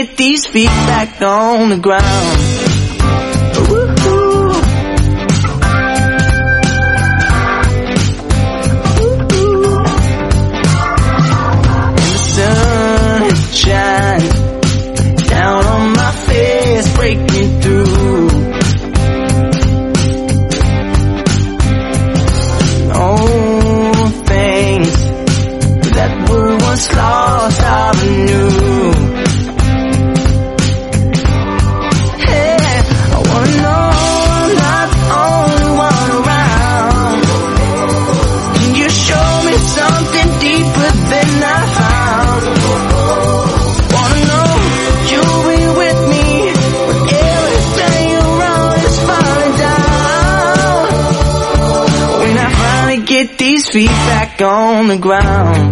get these feet back on the ground. Ooh. Sunshine down on my face, breaking through. Oh, things that were once lost are new. Hey, I wanna know I'm not the only one around. Can you show me something deeper than I found? Wanna know you'll be with me when everything around is falling down. When I finally get these feet back on the ground.